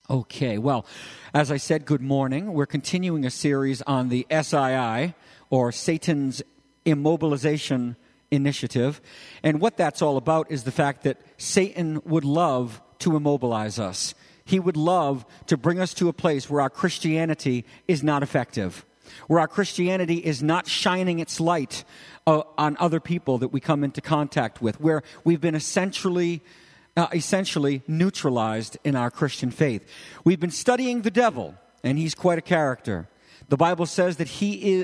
Okay, well, as I said, good morning. We're continuing a series on the SII, or Satan's Immobilization Initiative. And what that's all about is the fact that Satan would love to immobilize us. He would love to bring us to a place where our Christianity is not effective, where our Christianity is not shining its light on other people that we come into contact with, where we've been essentially neutralized in our Christian faith. We've been studying the devil, and he's quite a character. The Bible says that he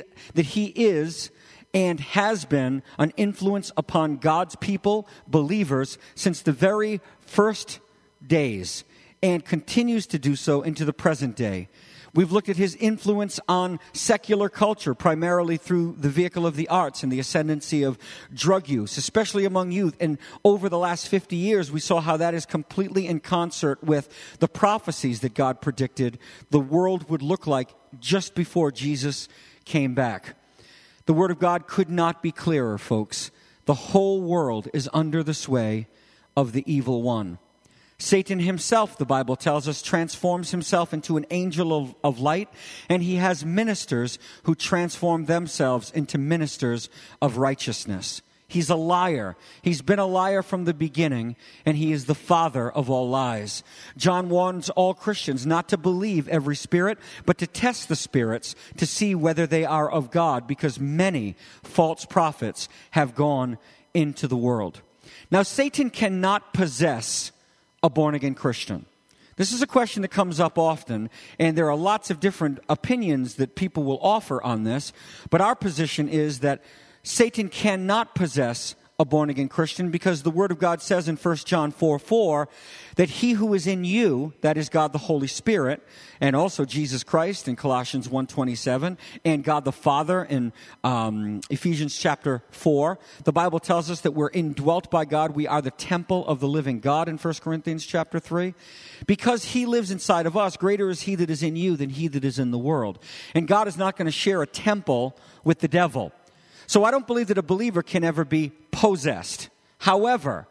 is and has been an influence upon God's people, believers, since the very first days, and continues to do so into the present day. We've looked at his influence on secular culture, primarily through the vehicle of the arts and the ascendancy of drug use, especially among youth. And over the last 50 years, we saw how that is completely in concert with the prophecies that God predicted the world would look like just before Jesus came back. The Word of God could not be clearer, folks. The whole world is under the sway of the evil one. Satan himself, the Bible tells us, transforms himself into an angel of light, and he has ministers who transform themselves into ministers of righteousness. He's a liar. He's been a liar from the beginning, and he is the father of all lies. John warns all Christians not to believe every spirit, but to test the spirits to see whether they are of God, because many false prophets have gone into the world. Now, Satan cannot possess a born-again Christian. This is a question that comes up often, and there are lots of different opinions that people will offer on this, but our position is that Satan cannot possess a born-again Christian because the Word of God says in 1 John 4:4 that he who is in you, that is God the Holy Spirit, and also Jesus Christ in Colossians 1:27, and God the Father in Ephesians chapter 4. The Bible tells us that we're indwelt by God. We are the temple of the living God in 1 Corinthians chapter 3. Because he lives inside of us, greater is he that is in you than he that is in the world. And God is not going to share a temple with the devil. So I don't believe that a believer can ever be possessed. However,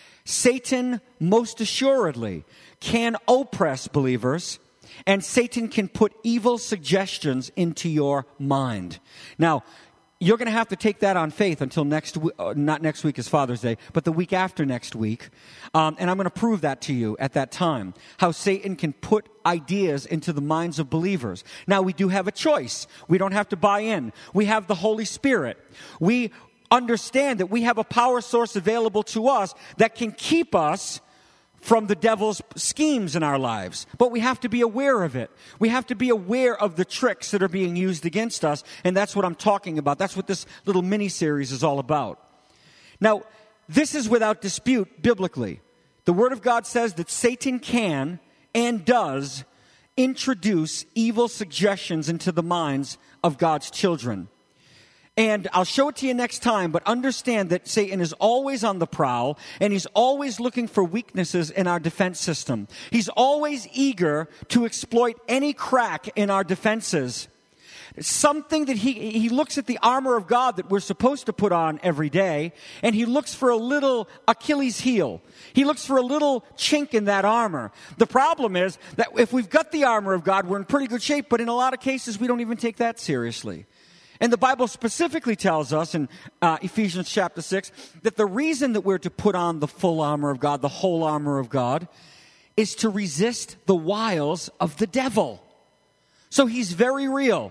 Satan most assuredly can oppress believers, and Satan can put evil suggestions into your mind. Now, you're going to have to take that on faith until not next week is Father's Day, but the week after next week. And I'm going to prove that to you at that time, how Satan can put ideas into the minds of believers. Now, we do have a choice. We don't have to buy in. We have the Holy Spirit. We understand that we have a power source available to us that can keep us from the devil's schemes in our lives. But we have to be aware of it. We have to be aware of the tricks that are being used against us, and that's what I'm talking about. That's what this little mini-series is all about. Now, this is without dispute biblically. The Word of God says that Satan can and does introduce evil suggestions into the minds of God's children. And I'll show it to you next time, but understand that Satan is always on the prowl, and he's always looking for weaknesses in our defense system. He's always eager to exploit any crack in our defenses. Something that he looks at the armor of God that we're supposed to put on every day, and he looks for a little Achilles heel. He looks for a little chink in that armor. The problem is that if we've got the armor of God, we're in pretty good shape, but in a lot of cases, we don't even take that seriously. And the Bible specifically tells us in Ephesians chapter 6 that the reason that we're to put on the full armor of God, the whole armor of God, is to resist the wiles of the devil. So he's very real.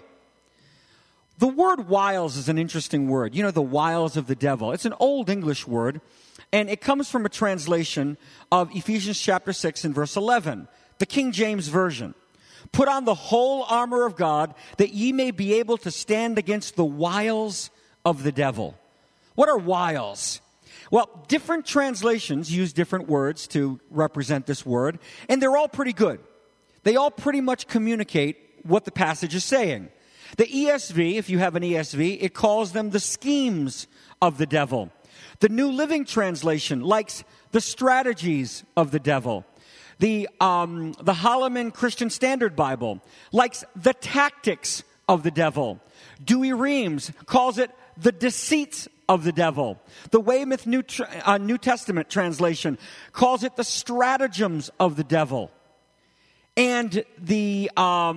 The word wiles is an interesting word. You know, the wiles of the devil. It's an old English word, and it comes from a translation of Ephesians chapter 6 and verse 11, the King James Version. Put on the whole armor of God, that ye may be able to stand against the wiles of the devil. What are wiles? Well, different translations use different words to represent this word, and they're all pretty good. They all pretty much communicate what the passage is saying. The ESV, if you have an ESV, it calls them the schemes of the devil. The New Living Translation likes the strategies of the devil. The Holloman Christian Standard Bible likes the tactics of the devil. Dewey Reams calls it the deceits of the devil. The Weymouth New Testament translation calls it the stratagems of the devil. And the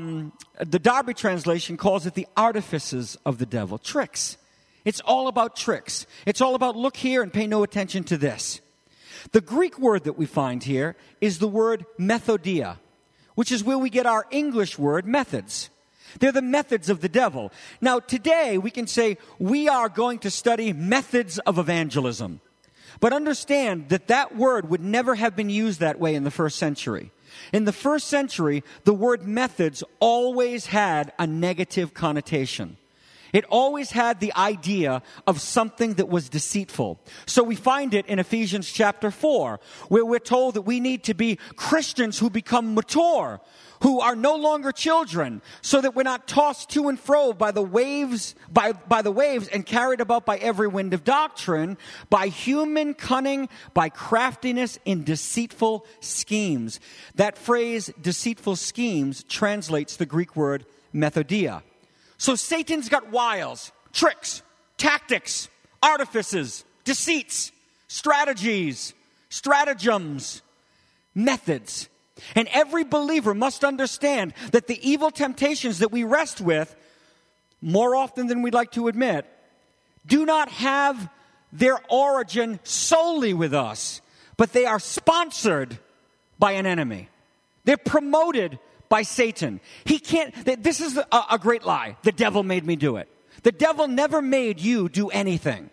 Darby translation calls it the artifices of the devil, tricks. It's all about tricks. It's all about look here and pay no attention to this. The Greek word that we find here is the word methodia, which is where we get our English word methods. They're the methods of the devil. Now, today we can say we are going to study methods of evangelism. But understand that that word would never have been used that way in the first century. In the first century, the word methods always had a negative connotation. It always had the idea of something that was deceitful. So we find it in Ephesians chapter 4, where we're told that we need to be Christians who become mature, who are no longer children, so that we're not tossed to and fro by the waves, by the waves and carried about by every wind of doctrine, by human cunning, by craftiness in deceitful schemes. That phrase, deceitful schemes, translates the Greek word methodia. So Satan's got wiles, tricks, tactics, artifices, deceits, strategies, stratagems, methods. And every believer must understand that the evil temptations that we wrestle with, more often than we'd like to admit, do not have their origin solely with us, but they are sponsored by an enemy. They're promoted by Satan. He can't, this is a great lie. The devil made me do it. The devil never made you do anything.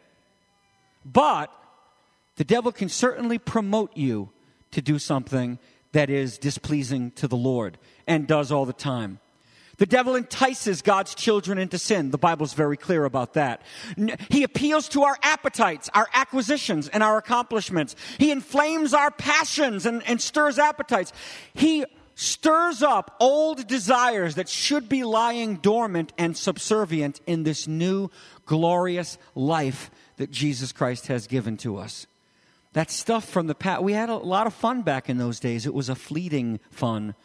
But the devil can certainly promote you to do something that is displeasing to the Lord, and does all the time. The devil entices God's children into sin. The Bible's very clear about that. He appeals to our appetites, our acquisitions, and our accomplishments. He inflames our passions and stirs appetites. He stirs up old desires that should be lying dormant and subservient in this new glorious life that Jesus Christ has given to us. That stuff from the past, we had a lot of fun back in those days. It was a fleeting fun.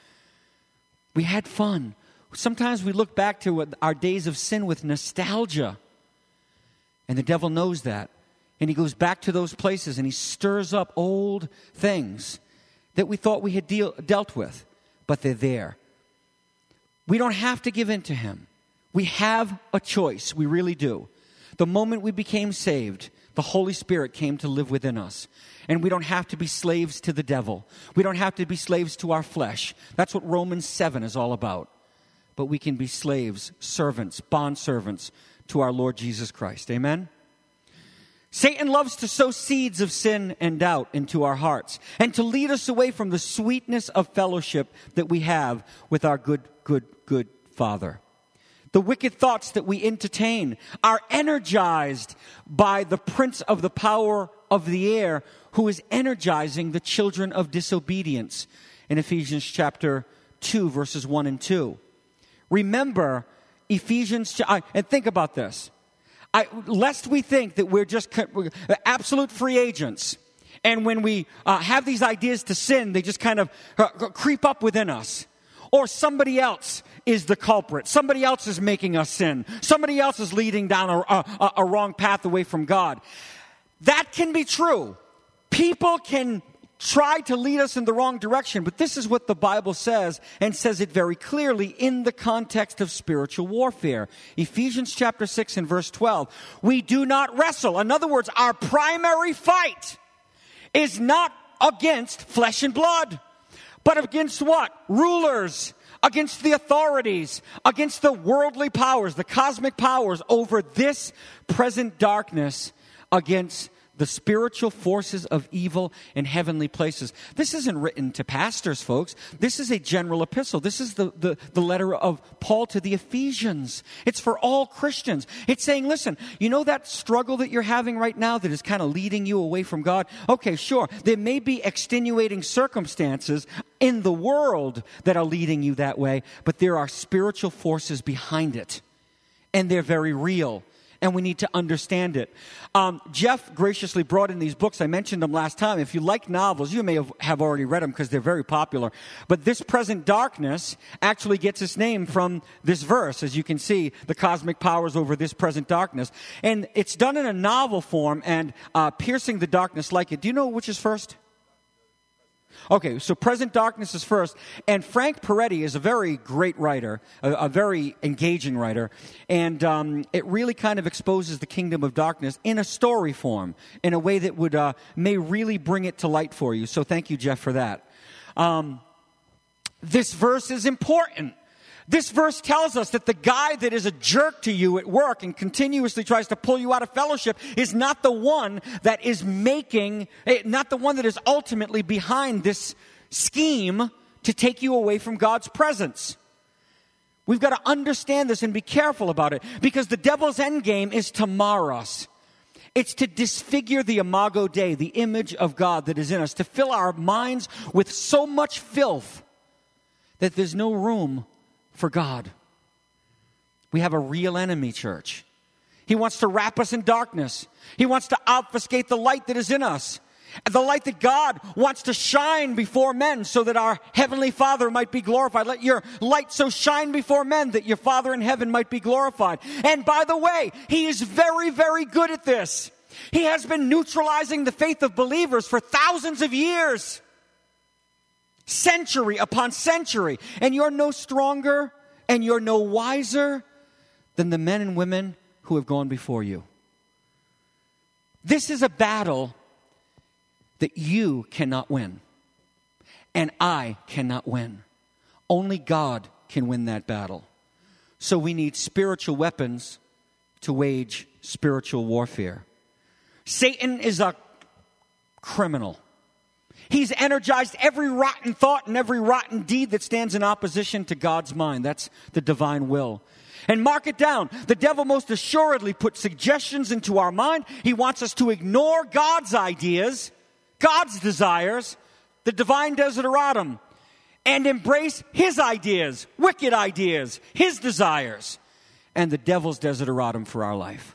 We had fun. Sometimes we look back to our days of sin with nostalgia. And the devil knows that. And he goes back to those places and he stirs up old things that we thought we had dealt with. But they're there. We don't have to give in to him. We have a choice. We really do. The moment we became saved, the Holy Spirit came to live within us. And we don't have to be slaves to the devil. We don't have to be slaves to our flesh. That's what Romans 7 is all about. But we can be slaves, servants, bondservants to our Lord Jesus Christ. Amen? Satan loves to sow seeds of sin and doubt into our hearts and to lead us away from the sweetness of fellowship that we have with our good Father. The wicked thoughts that we entertain are energized by the prince of the power of the air, who is energizing the children of disobedience in Ephesians chapter 2, verses 1 and 2. Remember Ephesians, and think about this. Lest we think that we're just absolute free agents, and when we have these ideas to sin, they just kind of creep up within us. Or somebody else is the culprit. Somebody else is making us sin. Somebody else is leading down a wrong path away from God. That can be true. People can try to lead us in the wrong direction, but this is what the Bible says, and says it very clearly in the context of spiritual warfare. Ephesians chapter 6 and verse 12. We do not wrestle. In other words, our primary fight is not against flesh and blood, but against what? Rulers, against the authorities, against the worldly powers, the cosmic powers over this present darkness, against the spiritual forces of evil in heavenly places. This isn't written to pastors, folks. This is a general epistle. This is the letter of Paul to the Ephesians. It's for all Christians. It's saying, listen, you know that struggle that you're having right now that is kind of leading you away from God? Okay, sure. There may be extenuating circumstances in the world that are leading you that way, but there are spiritual forces behind it. And they're very real. And we need to understand it. Jeff graciously brought in these books. I mentioned them last time. If you like novels, you may have already read them because they're very popular. But This Present Darkness actually gets its name from this verse. As you can see, the cosmic powers over this present darkness. And it's done in a novel form, and Piercing the Darkness Like It. Do you know which is first? Okay, so present darkness is first. And Frank Peretti is a very great writer, a very engaging writer. And it really kind of exposes the kingdom of darkness in a story form, in a way that would may really bring it to light for you. So thank you, Jeff, for that. This verse is important. This verse tells us that the guy that is a jerk to you at work and continuously tries to pull you out of fellowship is not the one that is not the one that is ultimately behind this scheme to take you away from God's presence. We've got to understand this and be careful about it, because the devil's end game is to mar us. It's to disfigure the imago Dei, the image of God that is in us, to fill our minds with so much filth that there's no room for God. We have a real enemy, church. He wants to wrap us in darkness. He wants to obfuscate the light that is in us. The light that God wants to shine before men so that our Heavenly Father might be glorified. Let your light so shine before men that your Father in heaven might be glorified. And by the way, He is very, very good at this. He has been neutralizing the faith of believers for thousands of years. Century upon century. And you're no stronger and you're no wiser than the men and women who have gone before you. This is a battle that you cannot win. And I cannot win. Only God can win that battle. So we need spiritual weapons to wage spiritual warfare. Satan is a criminal. He's energized every rotten thought and every rotten deed that stands in opposition to God's mind. That's the divine will. And mark it down. The devil most assuredly puts suggestions into our mind. He wants us to ignore God's ideas, God's desires, the divine desideratum, and embrace his ideas, wicked ideas, his desires, and the devil's desideratum for our life.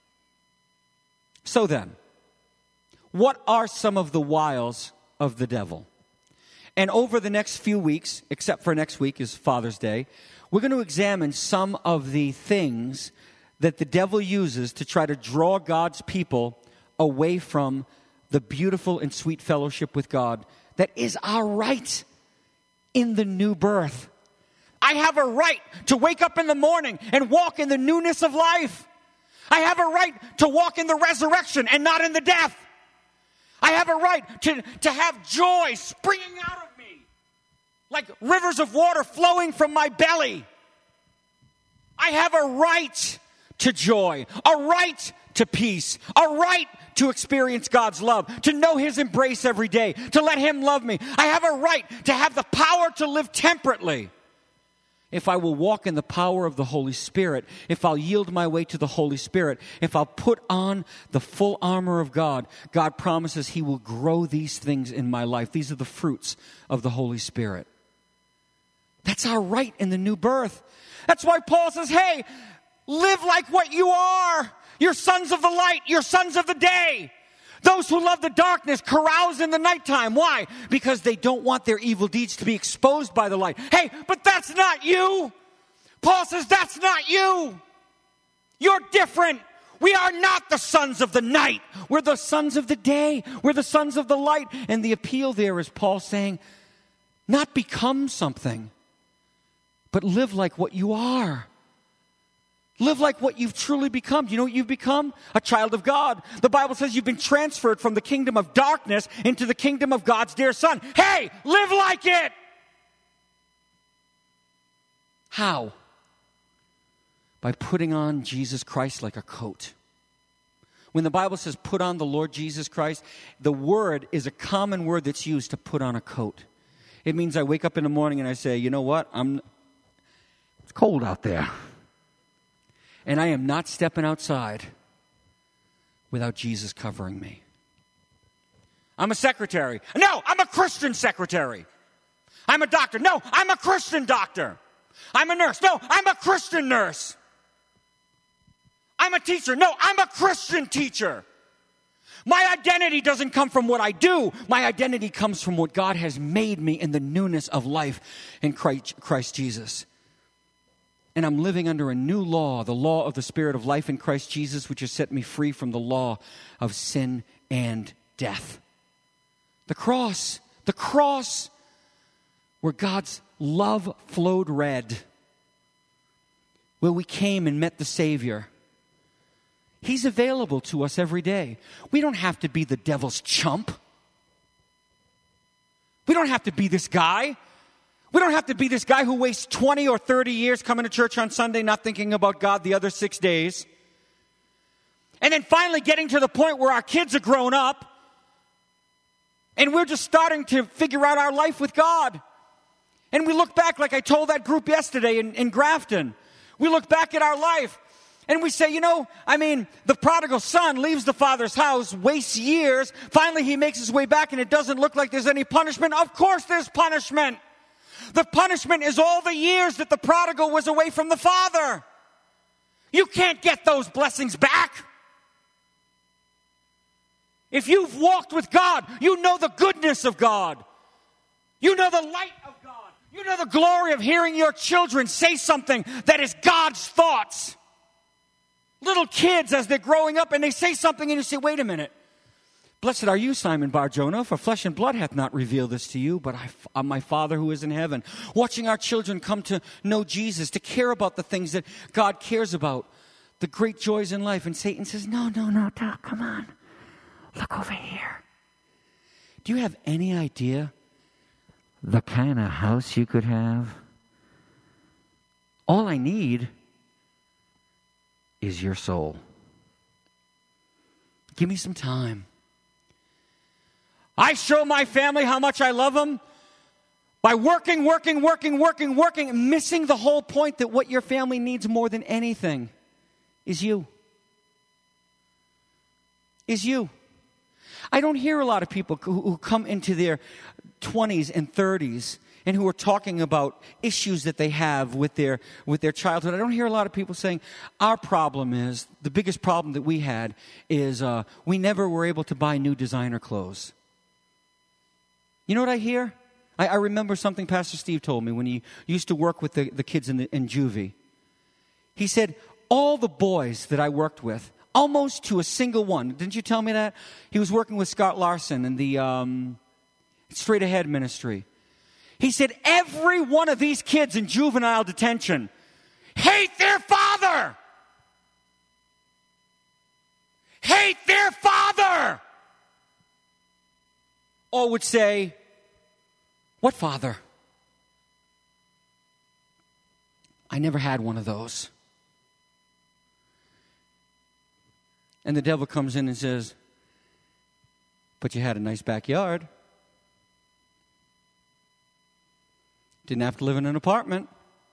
So then, what are some of the wiles of the devil? And over the next few weeks, except for next week is Father's Day, we're going to examine some of the things that the devil uses to try to draw God's people away from the beautiful and sweet fellowship with God that is our right in the new birth. I have a right to wake up in the morning and walk in the newness of life. I have a right to walk in the resurrection and not in the death. I have a right to have joy springing out of me like rivers of water flowing from my belly. I have a right to joy, a right to peace, a right to experience God's love, to know His embrace every day, to let Him love me. I have a right to have the power to live temperately. If I will walk in the power of the Holy Spirit, if I'll yield my way to the Holy Spirit, if I'll put on the full armor of God, God promises He will grow these things in my life. These are the fruits of the Holy Spirit. That's our right in the new birth. That's why Paul says, hey, live like what you are. You're sons of the light. You're sons of the day. Those who love the darkness carouse in the nighttime. Why? Because they don't want their evil deeds to be exposed by the light. Hey, but that's not you. Paul says that's not you. You're different. We are not the sons of the night. We're the sons of the day. We're the sons of the light. And the appeal there is Paul saying, not become something, but live like what you are. Live like what you've truly become. You know what you've become? A child of God. The Bible says you've been transferred from the kingdom of darkness into the kingdom of God's dear Son. Hey, live like it! How? By putting on Jesus Christ like a coat. When the Bible says put on the Lord Jesus Christ, the word is a common word that's used to put on a coat. It means I wake up in the morning and I say, you know what? It's cold out there. And I am not stepping outside without Jesus covering me. I'm a secretary. No, I'm a Christian secretary. I'm a doctor. No, I'm a Christian doctor. I'm a nurse. No, I'm a Christian nurse. I'm a teacher. No, I'm a Christian teacher. My identity doesn't come from what I do. My identity comes from what God has made me in the newness of life in Christ Jesus. And I'm living under a new law, the law of the Spirit of life in Christ Jesus, which has set me free from the law of sin and death. The cross, The cross where God's love flowed red, where we came and met the Savior. He's available to us every day. We don't have to be the devil's chump. We don't have to be this guy. We don't have to be this guy who wastes 20 or 30 years coming to church on Sunday, not thinking about God the other 6 days. And then finally getting to the point where our kids are grown up and we're just starting to figure out our life with God. And we look back, like I told that group yesterday in Grafton. We look back at our life and we say, the prodigal son leaves the father's house, wastes years. Finally, he makes his way back and it doesn't look like there's any punishment. Of course there's punishment. The punishment is all the years that the prodigal was away from the father. You can't get those blessings back. If you've walked with God, you know the goodness of God. You know the light of God. You know the glory of hearing your children say something that is God's thoughts. Little kids, as they're growing up, and they say something, and you say, wait a minute. Blessed are you, Simon Bar-Jonah, for flesh and blood hath not revealed this to you, but my Father who is in heaven. Watching our children come to know Jesus, to care about the things that God cares about, the great joys in life. And Satan says, no, Doc, come on. Look over here. Do you have any idea the kind of house you could have? All I need is your soul. Give me some time. I show my family how much I love them by working, missing the whole point that what your family needs more than anything is you. Is you. I don't hear a lot of people who come into their 20s and 30s and who are talking about issues that they have with their childhood. I don't hear a lot of people saying, our problem is, the biggest problem that we had is we never were able to buy new designer clothes. You know what I hear? I remember something Pastor Steve told me when he used to work with the kids in juvie. He said, all the boys that I worked with, almost to a single one. Didn't you tell me that? He was working with Scott Larson in the Straight Ahead ministry. He said, every one of these kids in juvenile detention hate their father. Hate their father. Or would say, what father? I never had one of those. And the devil comes in and says, but you had a nice backyard. Didn't have to live in an apartment.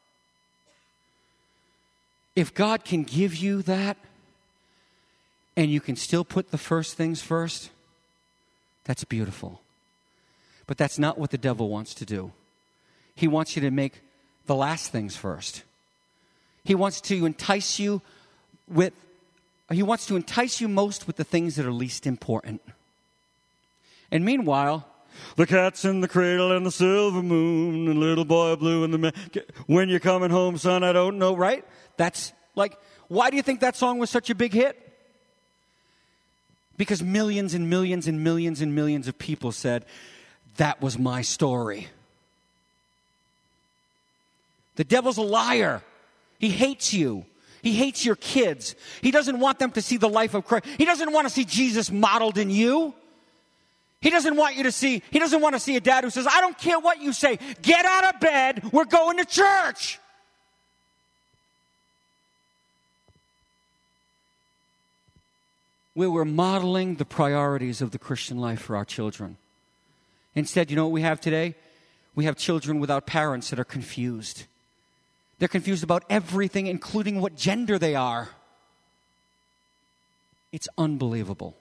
If God can give you that, and you can still put the first things first, that's beautiful. But that's not what the devil wants to do. He wants you to make the last things first. He wants to entice you most with the things that are least important. And meanwhile, the cat's in the cradle and the silver moon and little boy blue and when you're coming home, son, I don't know, right? That's like, why do you think that song was such a big hit? Because millions and millions and millions and millions of people said, that was my story. The devil's a liar. He hates you. He hates your kids. He doesn't want them to see the life of Christ. He doesn't want to see Jesus modeled in you. He doesn't want to see a dad who says, I don't care what you say. Get out of bed. We're going to church. Where we're modeling the priorities of the Christian life for our children. Instead, you know what we have today? We have children without parents that are confused. They're confused about everything, including what gender they are. It's unbelievable.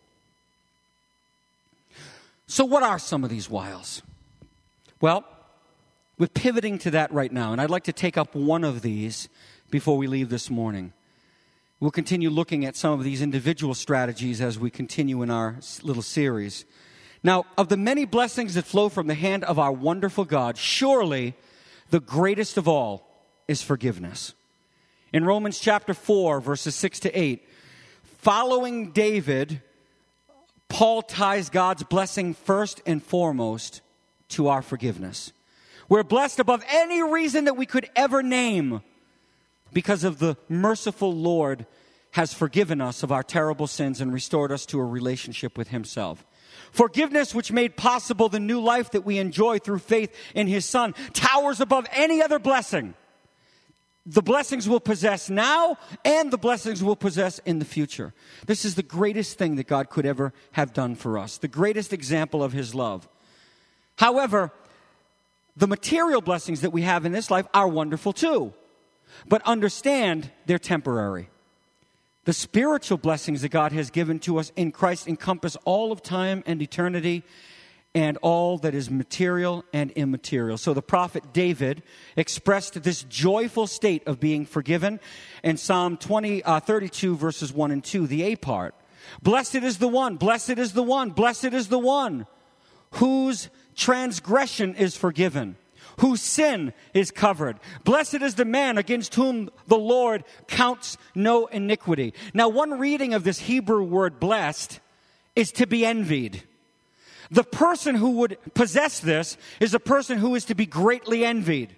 So what are some of these wiles? Well, we're pivoting to that right now, and I'd like to take up one of these before we leave this morning. We'll continue looking at some of these individual strategies as we continue in our little series. Now, of the many blessings that flow from the hand of our wonderful God, surely the greatest of all is forgiveness. In Romans chapter 4, verses 6 to 8, following David, Paul ties God's blessing first and foremost to our forgiveness. We're blessed above any reason that we could ever name because of the merciful Lord has forgiven us of our terrible sins and restored us to a relationship with himself. Forgiveness, which made possible the new life that we enjoy through faith in his Son, towers above any other blessing. The blessings we'll possess now and the blessings we'll possess in the future. This is the greatest thing that God could ever have done for us, the greatest example of his love. However, the material blessings that we have in this life are wonderful too. But understand, they're temporary. The spiritual blessings that God has given to us in Christ encompass all of time and eternity and all that is material and immaterial. So the prophet David expressed this joyful state of being forgiven in Psalm 32, verses 1 and 2, the A part. Blessed is the one, blessed is the one, blessed is the one whose transgression is forgiven, whose sin is covered. Blessed is the man against whom the Lord counts no iniquity. Now, one reading of this Hebrew word blessed is to be envied. The person who would possess this is a person who is to be greatly envied.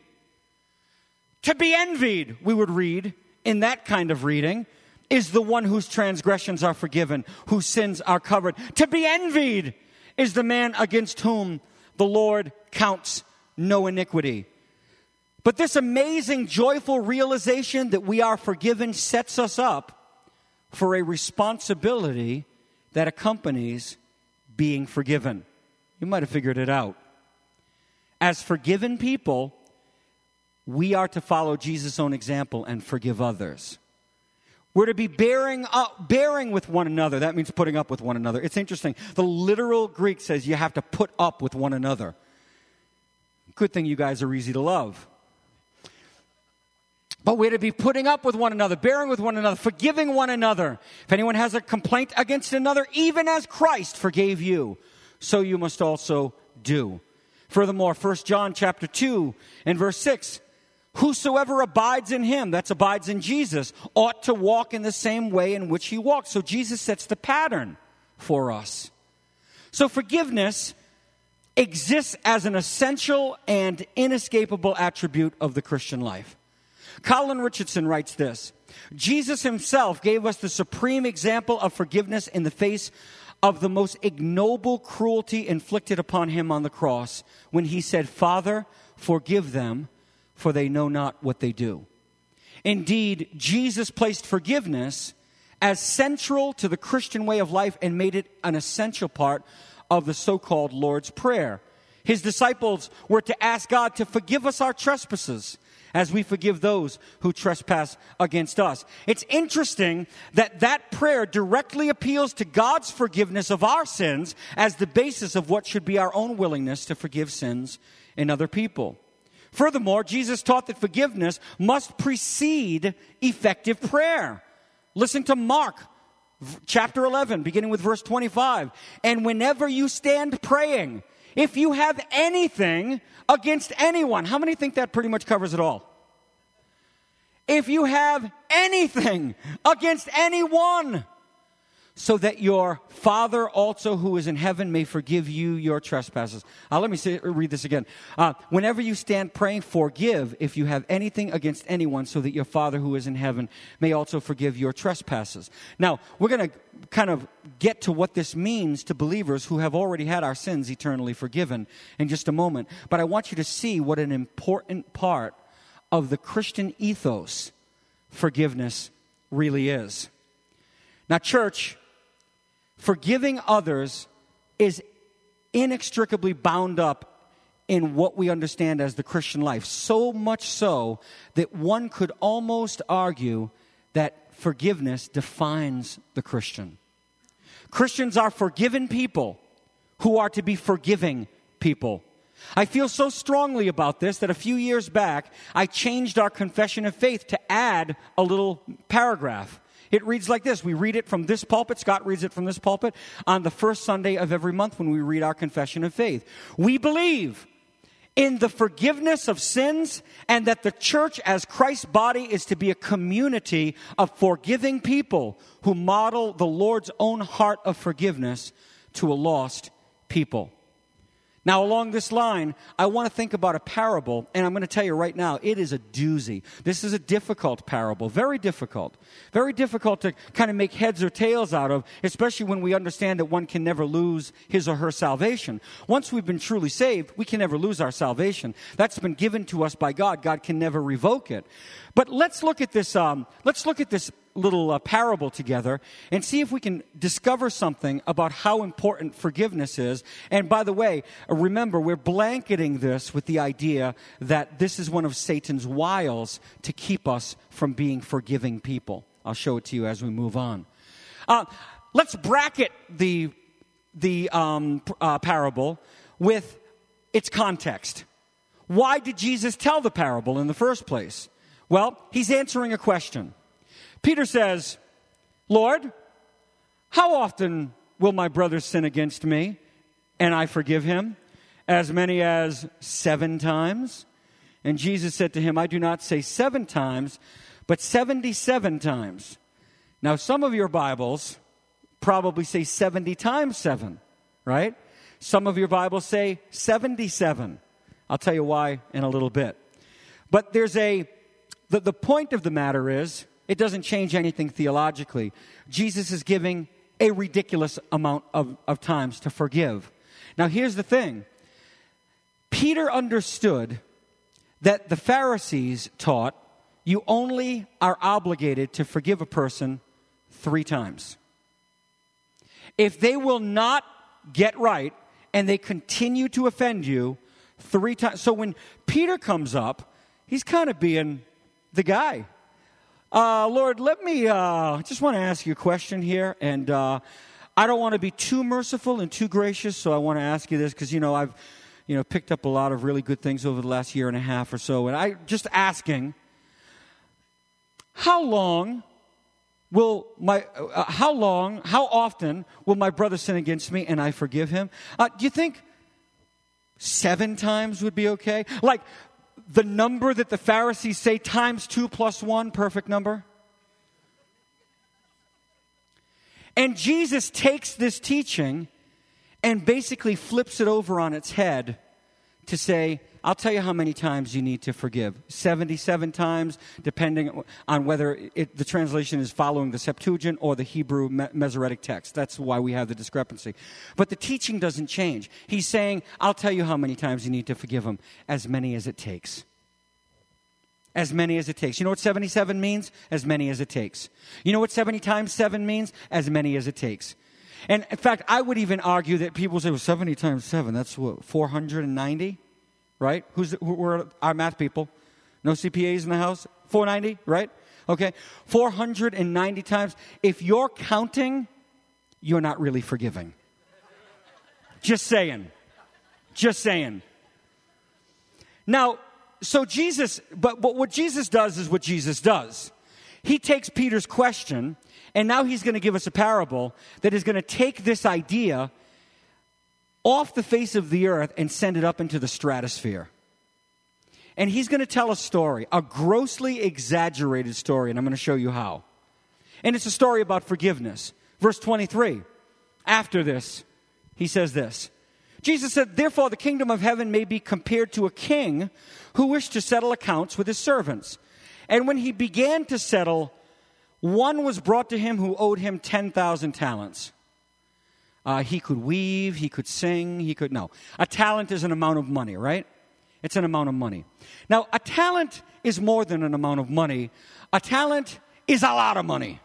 To be envied, we would read in that kind of reading, is the one whose transgressions are forgiven, whose sins are covered. To be envied is the man against whom the Lord counts no iniquity. But this amazing, joyful realization that we are forgiven sets us up for a responsibility that accompanies being forgiven. You might have figured it out. As forgiven people, we are to follow Jesus' own example and forgive others. We're to be bearing with one another. That means putting up with one another. It's interesting. The literal Greek says you have to put up with one another. Good thing you guys are easy to love. But we're to be putting up with one another, bearing with one another, forgiving one another. If anyone has a complaint against another, even as Christ forgave you, so you must also do. Furthermore, 1 John chapter 2 and verse 6, whosoever abides in him, that's abides in Jesus, ought to walk in the same way in which he walked. So Jesus sets the pattern for us. So forgiveness exists as an essential and inescapable attribute of the Christian life. Colin Richardson writes this: Jesus himself gave us the supreme example of forgiveness in the face of the most ignoble cruelty inflicted upon him on the cross when he said, Father, forgive them, for they know not what they do. Indeed, Jesus placed forgiveness as central to the Christian way of life and made it an essential part of the so-called Lord's Prayer. His disciples were to ask God to forgive us our trespasses as we forgive those who trespass against us. It's interesting that that prayer directly appeals to God's forgiveness of our sins as the basis of what should be our own willingness to forgive sins in other people. Furthermore, Jesus taught that forgiveness must precede effective prayer. Listen to Mark chapter 11, beginning with verse 25. And whenever you stand praying, if you have anything against anyone. How many think that pretty much covers it all? If you have anything against anyone, so that your Father also who is in heaven may forgive you your trespasses. Let me read this again. Whenever you stand praying, forgive if you have anything against anyone, so that your Father who is in heaven may also forgive your trespasses. Now, we're going to kind of get to what this means to believers who have already had our sins eternally forgiven in just a moment. But I want you to see what an important part of the Christian ethos forgiveness really is. Now, church, forgiving others is inextricably bound up in what we understand as the Christian life. So much so that one could almost argue that forgiveness defines the Christian. Christians are forgiven people who are to be forgiving people. I feel so strongly about this that a few years back, I changed our confession of faith to add a little paragraph. It reads like this. We read it from this pulpit. Scott reads it from this pulpit on the first Sunday of every month when we read our confession of faith. We believe in the forgiveness of sins and that the church as Christ's body is to be a community of forgiving people who model the Lord's own heart of forgiveness to a lost people. Now, along this line, I want to think about a parable, and I'm going to tell you right now, it is a doozy. This is a difficult parable, very difficult to kind of make heads or tails out of, especially when we understand that one can never lose his or her salvation. Once we've been truly saved, we can never lose our salvation. That's been given to us by God. God can never revoke it. But let's look at this little parable together and see if we can discover something about how important forgiveness is. And by the way, remember, we're blanketing this with the idea that this is one of Satan's wiles to keep us from being forgiving people. I'll show it to you as we move on. Let's bracket the parable with its context. Why did Jesus tell the parable in the first place? Well, he's answering a question. Peter says, Lord, how often will my brother sin against me and I forgive him? As many as 7 times? And Jesus said to him, I do not say 7 times, but 77 times. Now, some of your Bibles probably say 70 times 7, right? Some of your Bibles say 77. I'll tell you why in a little bit. But there's the point of the matter is, it doesn't change anything theologically. Jesus is giving a ridiculous amount of times to forgive. Now, here's the thing. Peter understood that the Pharisees taught you only are obligated to forgive a person 3 times. If they will not get right and they continue to offend you 3 times. So when Peter comes up, he's kind of being the guy. Lord, let me just want to ask you a question here, and I don't want to be too merciful and too gracious, so I want to ask you this because, I've, picked up a lot of really good things over the last year and a half or so, and I just asking, how often will my brother sin against me and I forgive him? Do you think 7 times would be okay? Like, the number that the Pharisees say, times 2 plus 1, perfect number. And Jesus takes this teaching and basically flips it over on its head to say, I'll tell you how many times you need to forgive. 77 times, depending on whether the translation is following the Septuagint or the Hebrew Masoretic text. That's why we have the discrepancy. But the teaching doesn't change. He's saying, I'll tell you how many times you need to forgive them. As many as it takes. As many as it takes. You know what 77 means? As many as it takes. You know what 70 times 7 means? As many as it takes. And in fact, I would even argue that people say, well, 70 times 7, that's what, 490? Right? Who are our math people? No CPAs in the house? 490, right? Okay. 490 times. If you're counting, you're not really forgiving. Just saying. Just saying. Now, so Jesus, but what Jesus does is what Jesus does. He takes Peter's question, and now he's going to give us a parable that is going to take this idea off the face of the earth and send it up into the stratosphere. And he's going to tell a story, a grossly exaggerated story, and I'm going to show you how. And it's a story about forgiveness. Verse 23, after this, he says this. Jesus said, therefore the kingdom of heaven may be compared to a king who wished to settle accounts with his servants. And when he began to settle, one was brought to him who owed him 10,000 talents. He could weave, he could sing, no. A talent is an amount of money, right? It's an amount of money. Now, a talent is more than an amount of money. A talent is a lot of money.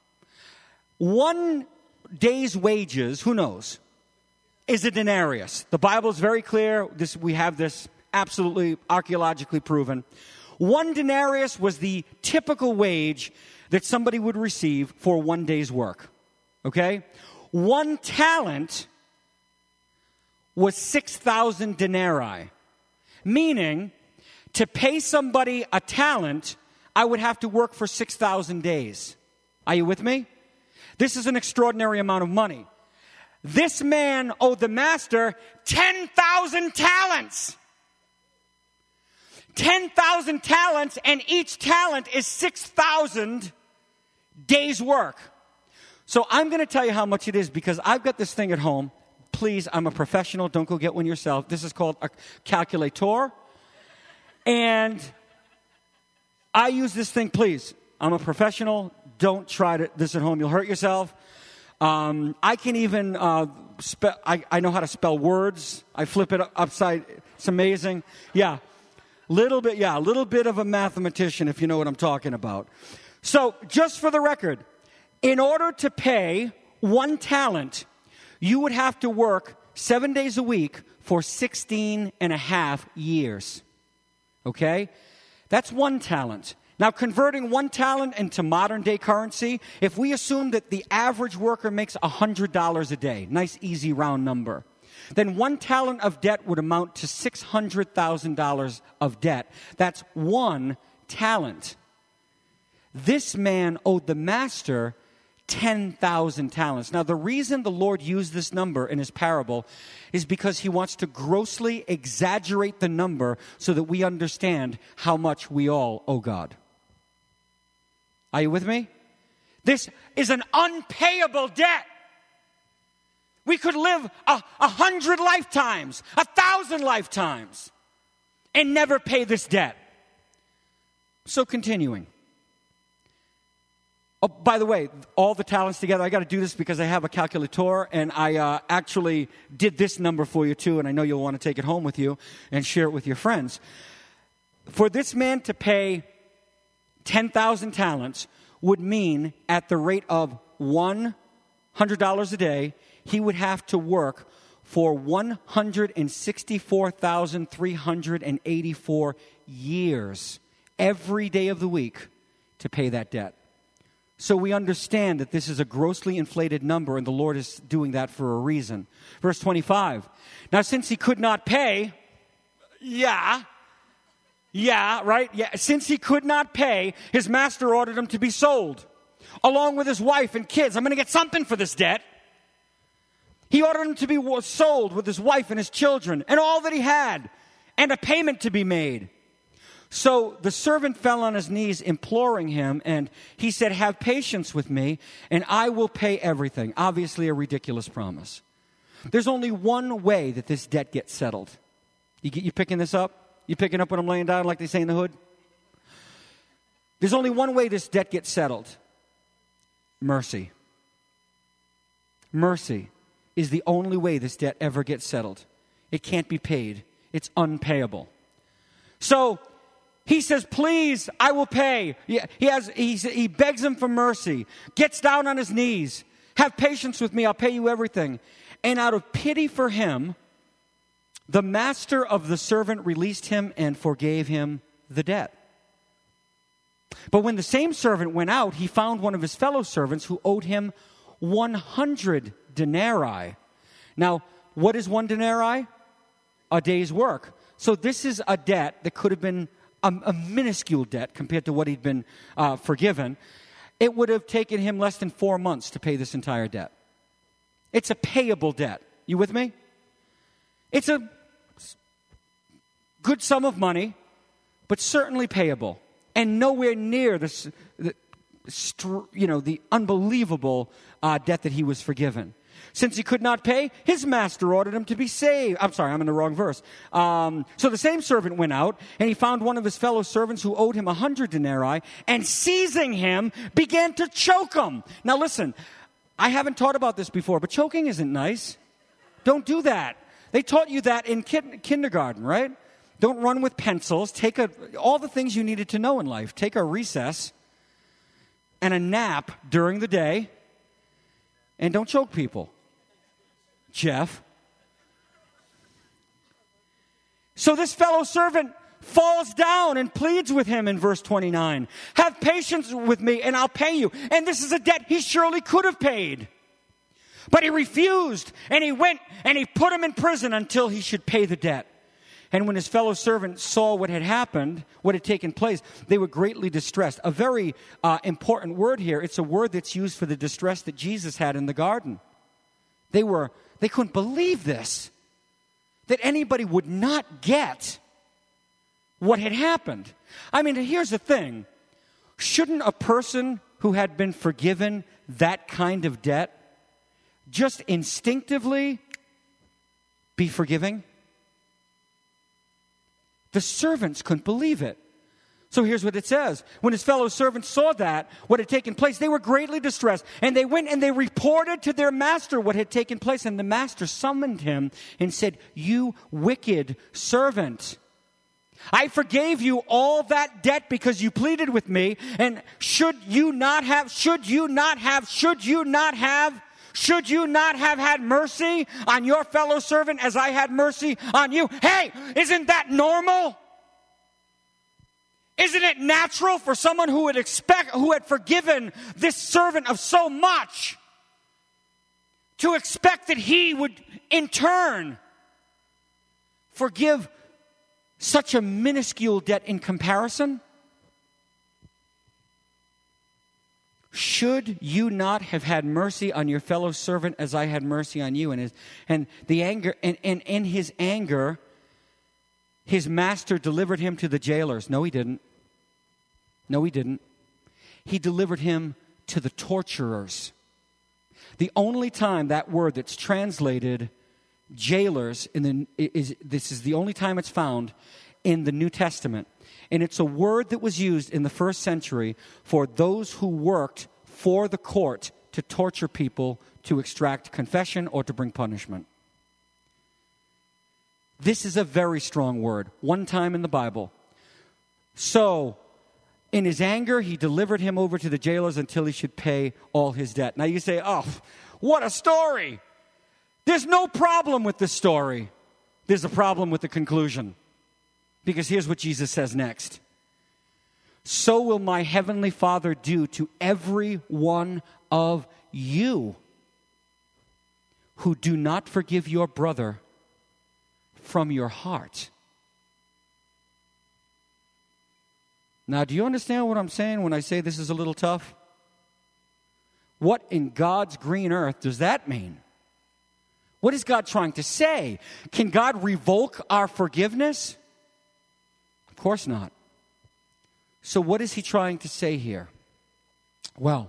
1 day's wages, who knows, is a denarius. The Bible is very clear. We have this absolutely archaeologically proven. 1 denarius was the typical wage that somebody would receive for 1 day's work. Okay? 1 talent was 6,000 denarii. Meaning, to pay somebody a talent, I would have to work for 6,000 days. Are you with me? This is an extraordinary amount of money. This man owed the master 10,000 talents. 10,000 talents, and each talent is 6,000 days' work. So I'm going to tell you how much it is because I've got this thing at home. please, I'm a professional. Don't go get one yourself. This is called a calculator. And I use this thing, please. I'm a professional. Don't try this at home. You'll hurt yourself. I can even I know how to spell words. I flip it upside. It's amazing. Yeah. A little bit of a mathematician, if you know what I'm talking about. So, just for the record, in order to pay 1 talent, you would have to work 7 days a week for 16 and a half years. Okay? That's 1 talent. Now, converting 1 talent into modern day currency, if we assume that the average worker makes $100 a day, nice, easy, round number, then 1 talent of debt would amount to $600,000 of debt. That's 1 talent. This man owed the master 10,000 talents. Now, the reason the Lord used this number in his parable is because he wants to grossly exaggerate the number so that we understand how much we all owe God. Are you with me? This is an unpayable debt. We could live 100 lifetimes, 1,000 lifetimes, and never pay this debt. So continuing. Oh, by the way, all the talents together, I got to do this because I have a calculator, and I actually did this number for you too, and I know you'll want to take it home with you and share it with your friends. For this man to pay 10,000 talents would mean at the rate of $100 a day, he would have to work for 164,384 years every day of the week to pay that debt. So we understand that this is a grossly inflated number, and the Lord is doing that for a reason. Verse 25. Now, since he could not pay, since he could not pay, his master ordered him to be sold, along with his wife and kids. I'm going to get something for this debt. He ordered him to be sold with his wife and his children and all that he had, and a payment to be made. So the servant fell on his knees, imploring him, and he said, "Have patience with me, and I will pay everything." Obviously a ridiculous promise. There's only one way that this debt gets settled. You picking this up? You picking up what I'm laying down, like they say in the hood? There's only one way this debt gets settled. Mercy. Mercy is the only way this debt ever gets settled. It can't be paid. It's unpayable. So he says, "Please, I will pay." He begs him for mercy, gets down on his knees. "Have patience with me, I'll pay you everything." And out of pity for him, the master of the servant released him and forgave him the debt. But when the same servant went out, he found one of his fellow servants who owed him 100 denarii. Now, what is 1 denarii? A day's work. So this is a debt that could have been a minuscule debt compared to what he'd been forgiven. It would have taken him less than 4 months to pay this entire debt. It's a payable debt. You with me? It's a good sum of money, but certainly payable, and nowhere near the unbelievable debt that he was forgiven. Since he could not pay, his master ordered him to be saved. I'm sorry, I'm in the wrong verse. So the same servant went out, and he found one of his fellow servants who owed him 100 denarii, and seizing him, began to choke him. Now listen, I haven't taught about this before, but choking isn't nice. Don't do that. They taught you that in kindergarten, right? Don't run with pencils. All the things you needed to know in life. Take a recess and a nap during the day, and don't choke people. Jeff. So this fellow servant falls down and pleads with him in verse 29. "Have patience with me and I'll pay you." And this is a debt he surely could have paid. But he refused, and he went and he put him in prison until he should pay the debt. And when his fellow servants saw what had happened, what had taken place, they were greatly distressed. A very important word here. It's a word that's used for the distress that Jesus had in the garden. They couldn't believe this, that anybody would not get what had happened. I mean, here's the thing. Shouldn't a person who had been forgiven that kind of debt just instinctively be forgiving? The servants couldn't believe it. So here's what it says. When his fellow servants saw that, what had taken place, they were greatly distressed. And they went and they reported to their master what had taken place. And the master summoned him and said, "You wicked servant, I forgave you all that debt because you pleaded with me. And should you not have had mercy on your fellow servant as I had mercy on you?" Hey, isn't that normal? Isn't it natural for someone who had forgiven this servant of so much to expect that he would in turn forgive such a minuscule debt in comparison? Should you not have had mercy on your fellow servant as I had mercy on you? And in his anger, his master delivered him to the jailers. No, he didn't. He delivered him to the torturers. The only time that word that's translated jailers this is the only time it's found in the New Testament. And it's a word that was used in the first century for those who worked for the court to torture people, to extract confession, or to bring punishment. This is a very strong word. One time in the Bible. So, in his anger, he delivered him over to the jailers until he should pay all his debt. Now you say, "Oh, what a story." There's no problem with the story. There's a problem with the conclusion. Because here's what Jesus says next. "So will my heavenly Father do to every one of you who do not forgive your brother from your heart." Now, do you understand what I'm saying when I say this is a little tough? What in God's green earth does that mean? What is God trying to say? Can God revoke our forgiveness? Of course not. So what is he trying to say here? Well,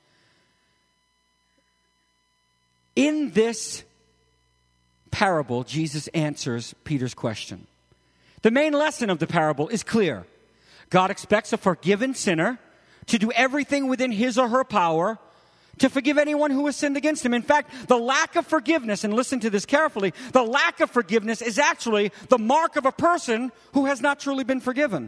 in this parable, Jesus answers Peter's question. The main lesson of the parable is clear. God expects a forgiven sinner to do everything within his or her power to forgive anyone who has sinned against him. In fact, the lack of forgiveness, and listen to this carefully, the lack of forgiveness is actually the mark of a person who has not truly been forgiven.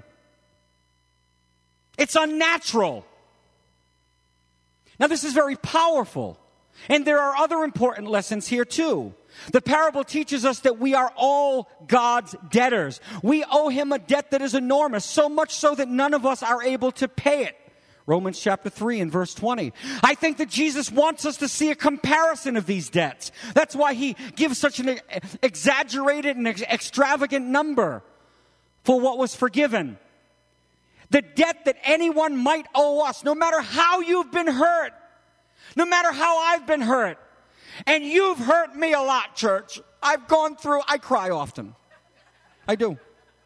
It's unnatural. Now, this is very powerful. And there are other important lessons here too. The parable teaches us that we are all God's debtors. We owe him a debt that is enormous, so much so that none of us are able to pay it. Romans chapter 3 and verse 20. I think that Jesus wants us to see a comparison of these debts. That's why he gives such an exaggerated and extravagant number for what was forgiven. The debt that anyone might owe us, no matter how you've been hurt, no matter how I've been hurt. And you've hurt me a lot, church. I cry often. I do.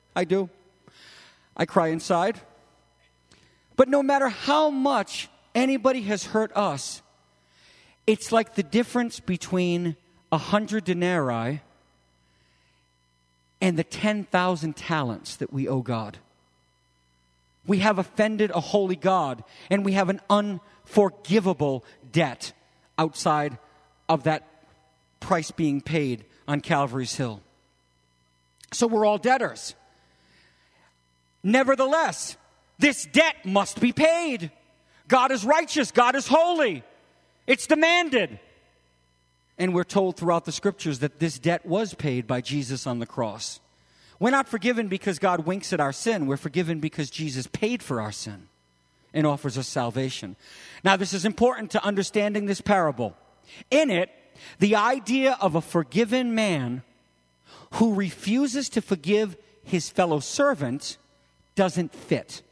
I cry inside. But no matter how much anybody has hurt us, it's like the difference between 100 denarii and the 10,000 talents that we owe God. We have offended a holy God, and we have an unforgivable debt outside of that price being paid on Calvary's Hill. So we're all debtors. Nevertheless, this debt must be paid. God is righteous. God is holy. It's demanded. And we're told throughout the scriptures that this debt was paid by Jesus on the cross. We're not forgiven because God winks at our sin. We're forgiven because Jesus paid for our sin and offers us salvation. Now, this is important to understanding this parable. In it, the idea of a forgiven man who refuses to forgive his fellow servant doesn't fit.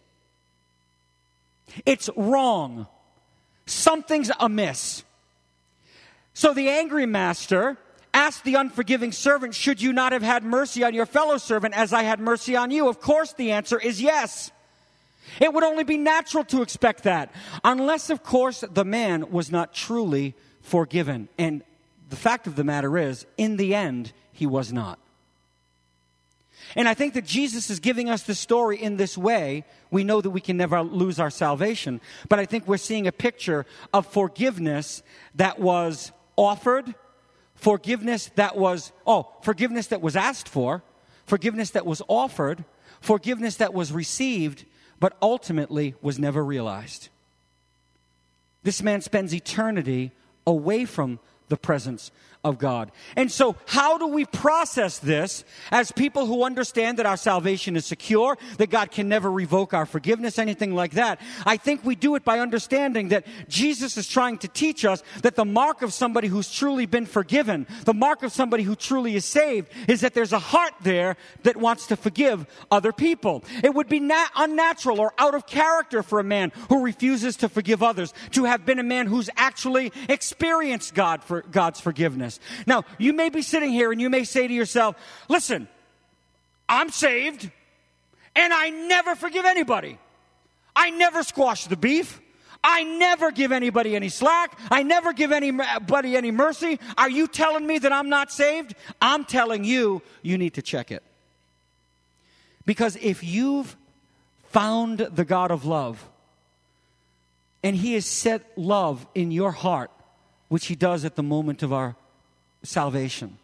It's wrong. Something's amiss. So the angry master asked the unforgiving servant, "Should you not have had mercy on your fellow servant as I had mercy on you?" Of course, the answer is yes. It would only be natural to expect that, unless, of course, the man was not truly forgiven. And the fact of the matter is, in the end, he was not. And I think that Jesus is giving us the story in this way. We know that we can never lose our salvation, but I think we're seeing a picture of forgiveness that was offered, forgiveness that was asked for, forgiveness that was offered, forgiveness that was received, but ultimately was never realized. This man spends eternity away from the presence of God. And so how do we process this as people who understand that our salvation is secure, that God can never revoke our forgiveness, anything like that? I think we do it by understanding that Jesus is trying to teach us that the mark of somebody who's truly been forgiven, the mark of somebody who truly is saved, is that there's a heart there that wants to forgive other people. It would be unnatural or out of character for a man who refuses to forgive others to have been a man who's actually experienced God's forgiveness. Now, you may be sitting here and you may say to yourself, listen, I'm saved and I never forgive anybody. I never squash the beef. I never give anybody any slack. I never give anybody any mercy. Are you telling me that I'm not saved? I'm telling you, you need to check it. Because if you've found the God of love and he has set love in your heart, which he does at the moment of our salvation.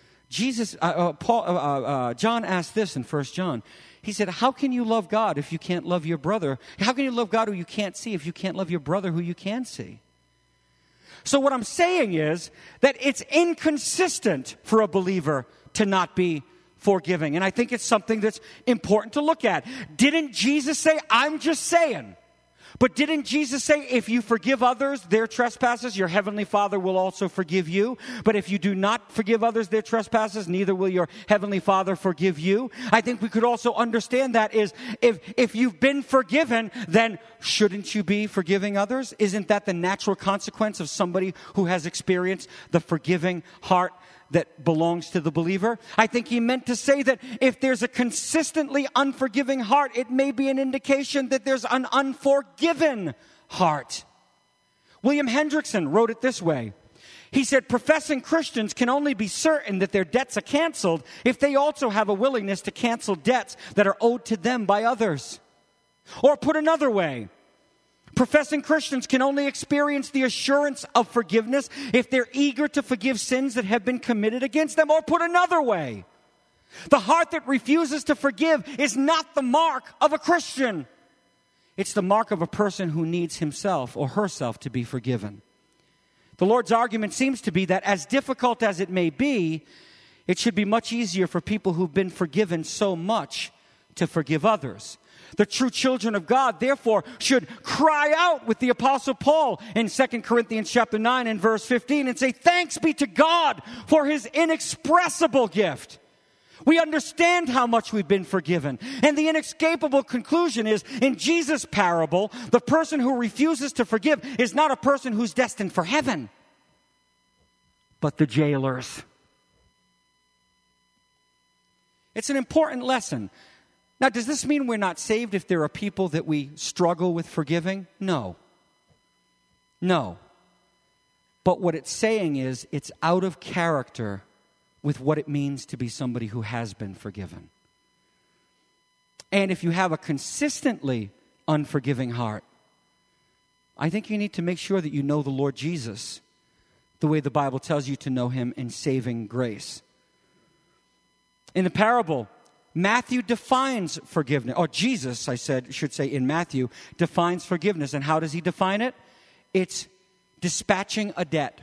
John asked this in 1 John. He said, how can you love God if you can't love your brother? How can you love God who you can't see if you can't love your brother who you can see? So what I'm saying is that it's inconsistent for a believer to not be forgiving. And I think it's something that's important to look at. Didn't Jesus say, I'm just saying? But didn't Jesus say, if you forgive others their trespasses, your heavenly Father will also forgive you? But if you do not forgive others their trespasses, neither will your heavenly Father forgive you. I think we could also understand that is, if you've been forgiven, then shouldn't you be forgiving others? Isn't that the natural consequence of somebody who has experienced the forgiving heart that belongs to the believer? I think he meant to say that if there's a consistently unforgiving heart, it may be an indication that there's an unforgiven heart. William Hendrickson wrote it this way. He said, professing Christians can only be certain that their debts are canceled if they also have a willingness to cancel debts that are owed to them by others. Or put another way, professing Christians can only experience the assurance of forgiveness if they're eager to forgive sins that have been committed against them. Or put another way, the heart that refuses to forgive is not the mark of a Christian. It's the mark of a person who needs himself or herself to be forgiven. The Lord's argument seems to be that as difficult as it may be, it should be much easier for people who've been forgiven so much to forgive others. The true children of God, therefore, should cry out with the Apostle Paul in 2 Corinthians chapter 9 and verse 15 and say, thanks be to God for his inexpressible gift. We understand how much we've been forgiven. And the inescapable conclusion is, in Jesus' parable, the person who refuses to forgive is not a person who's destined for heaven, but the jailers. It's an important lesson. Now, does this mean we're not saved if there are people that we struggle with forgiving? No. No. But what it's saying is it's out of character with what it means to be somebody who has been forgiven. And if you have a consistently unforgiving heart, I think you need to make sure that you know the Lord Jesus the way the Bible tells you to know him in saving grace. In the parable, Matthew defines forgiveness, or Jesus, should say in Matthew, defines forgiveness. And how does he define it? It's dispatching a debt.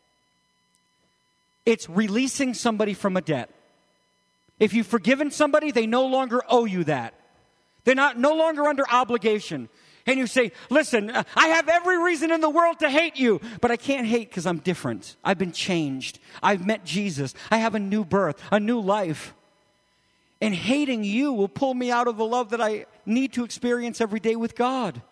It's releasing somebody from a debt. If you've forgiven somebody, they no longer owe you that. They're no longer under obligation. And you say, listen, I have every reason in the world to hate you, but I can't hate because I'm different. I've been changed. I've met Jesus. I have a new birth, a new life. And hating you will pull me out of the love that I need to experience every day with God.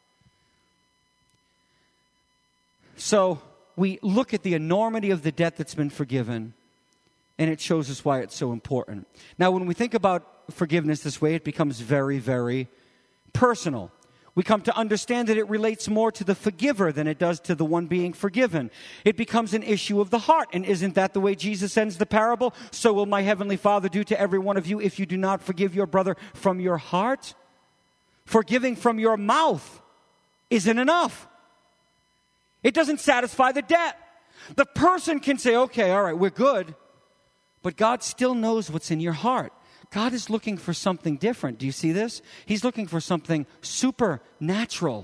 So we look at the enormity of the debt that's been forgiven, and it shows us why it's so important. Now, when we think about forgiveness this way, it becomes very, very personal. We come to understand that it relates more to the forgiver than it does to the one being forgiven. It becomes an issue of the heart. And isn't that the way Jesus ends the parable? So will my heavenly Father do to every one of you if you do not forgive your brother from your heart? Forgiving from your mouth isn't enough. It doesn't satisfy the debt. The person can say, okay, all right, we're good. But God still knows what's in your heart. God is looking for something different. Do you see this? He's looking for something supernatural.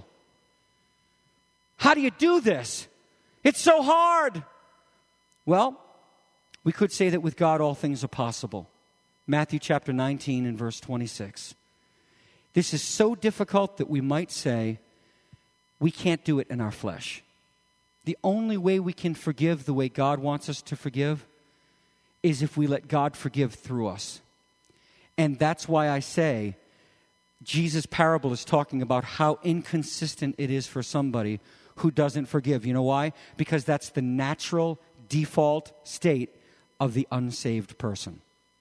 How do you do this? It's so hard. Well, we could say that with God all things are possible. Matthew chapter 19 and verse 26. This is so difficult that we might say we can't do it in our flesh. The only way we can forgive the way God wants us to forgive is if we let God forgive through us. And that's why I say Jesus' parable is talking about how inconsistent it is for somebody who doesn't forgive. You know why? Because that's the natural default state of the unsaved person.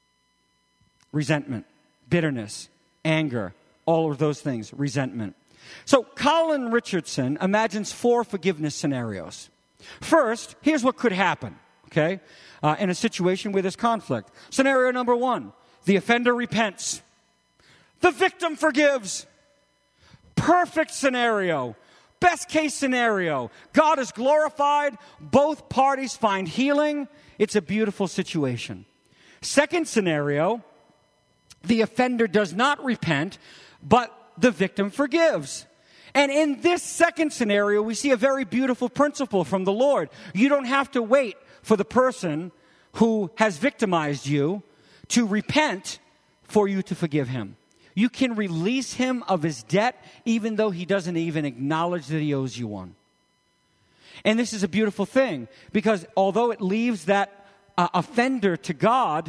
Resentment, bitterness, anger, all of those things, resentment. So Colin Richardson imagines 4 forgiveness scenarios. First, here's what could happen, okay, in a situation where there's conflict. Scenario number 1. The offender repents. The victim forgives. Perfect scenario. Best case scenario. God is glorified. Both parties find healing. It's a beautiful situation. Second scenario, the offender does not repent, but the victim forgives. And in this second scenario, we see a very beautiful principle from the Lord. You don't have to wait for the person who has victimized you to repent for you to forgive him. You can release him of his debt even though he doesn't even acknowledge that he owes you one. And this is a beautiful thing because although it leaves that offender to God,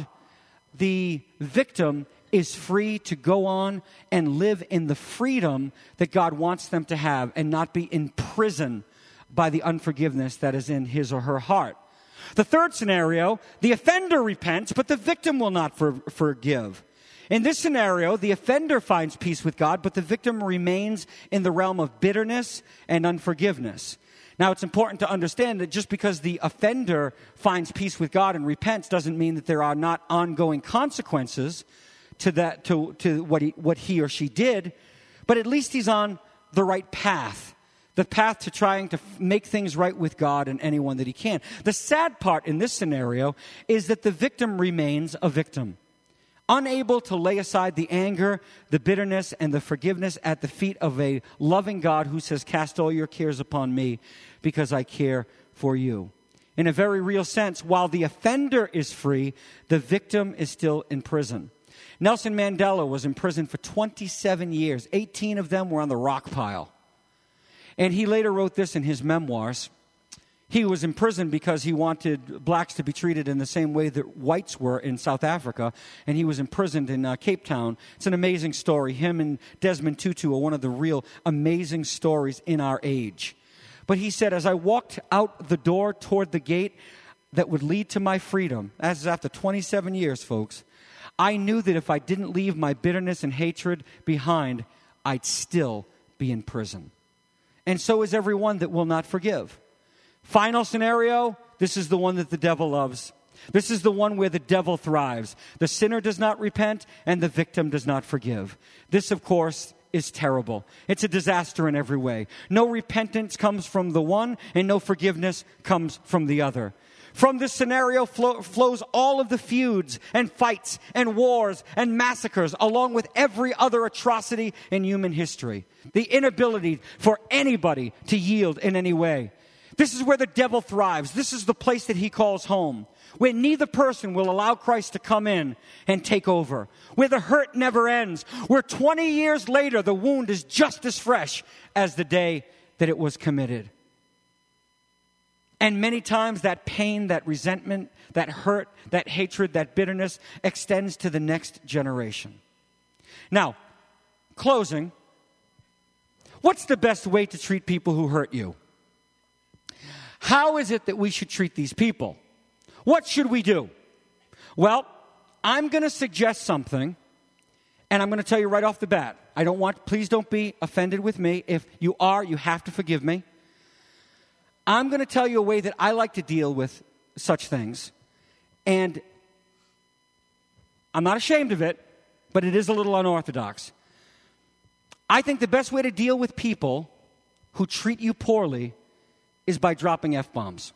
the victim is free to go on and live in the freedom that God wants them to have and not be imprisoned by the unforgiveness that is in his or her heart. The third scenario, the offender repents, but the victim will not forgive. In this scenario, the offender finds peace with God, but the victim remains in the realm of bitterness and unforgiveness. Now, it's important to understand that just because the offender finds peace with God and repents doesn't mean that there are not ongoing consequences to that, to what he or she did, but at least he's on the right path. The path to trying to make things right with God and anyone that he can. The sad part in this scenario is that the victim remains a victim, unable to lay aside the anger, the bitterness, and the forgiveness at the feet of a loving God who says, cast all your cares upon me because I care for you. In a very real sense, while the offender is free, the victim is still in prison. Nelson Mandela was in prison for 27 years. 18 of them were on the rock pile. And he later wrote this in his memoirs. He was in prison because he wanted blacks to be treated in the same way that whites were in South Africa. And he was imprisoned in Cape Town. It's an amazing story. Him and Desmond Tutu are one of the real amazing stories in our age. But he said, as I walked out the door toward the gate that would lead to my freedom, as after 27 years, folks, I knew that if I didn't leave my bitterness and hatred behind, I'd still be in prison. And so is everyone that will not forgive. Final scenario, this is the one that the devil loves. This is the one where the devil thrives. The sinner does not repent and the victim does not forgive. This, of course, is terrible. It's a disaster in every way. No repentance comes from the one and no forgiveness comes from the other. From this scenario flows all of the feuds and fights and wars and massacres, along with every other atrocity in human history. The inability for anybody to yield in any way. This is where the devil thrives. This is the place that he calls home, where neither person will allow Christ to come in and take over, where the hurt never ends, where 20 years later the wound is just as fresh as the day that it was committed. And many times that pain, that resentment, that hurt, that hatred, that bitterness extends to the next generation. Now, closing, what's the best way to treat people who hurt you? How is it that we should treat these people? What should we do? Well, I'm going to suggest something, And I'm going to tell you right off the bat, please don't be offended with me. If you are, you have to forgive me. I'm going to tell you a way that I like to deal with such things. And I'm not ashamed of it, but it is a little unorthodox. I think the best way to deal with people who treat you poorly is by dropping F-bombs.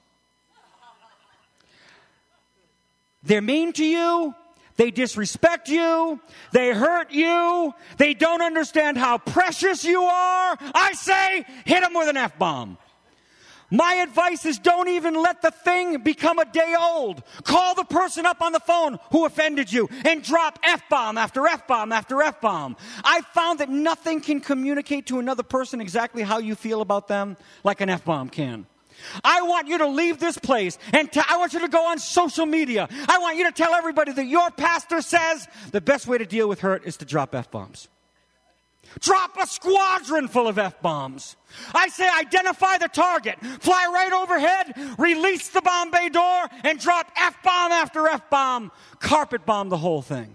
They're mean to you. They disrespect you. They hurt you. They don't understand how precious you are. I say, hit them with an F-bomb. My advice is don't even let the thing become a day old. Call the person up on the phone who offended you and drop F-bomb after F-bomb after F-bomb. I found that nothing can communicate to another person exactly how you feel about them like an F-bomb can. I want you to leave this place and I want you to go on social media. I want you to tell everybody that your pastor says the best way to deal with hurt is to drop F-bombs. Drop a squadron full of F-bombs. I say identify the target, fly right overhead, release the bomb bay door, and drop F-bomb after F-bomb, carpet bomb the whole thing.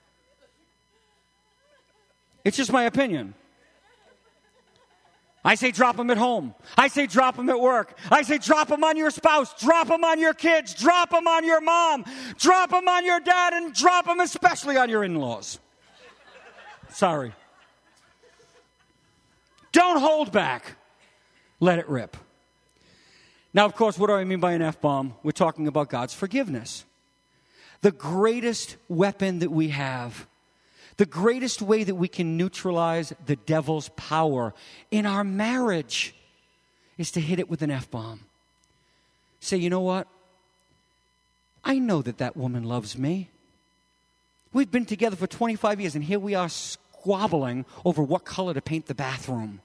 It's just my opinion. I say drop them at home. I say drop them at work. I say drop them on your spouse. Drop them on your kids. Drop them on your mom. Drop them on your dad, and drop them especially on your in-laws. Sorry. Don't hold back. Let it rip. Now, of course, what do I mean by an F-bomb? We're talking about God's forgiveness. The greatest weapon that we have, the greatest way that we can neutralize the devil's power in our marriage is to hit it with an F-bomb. Say, you know what? I know that woman loves me. We've been together for 25 years, and here we are squabbling over what color to paint the bathroom.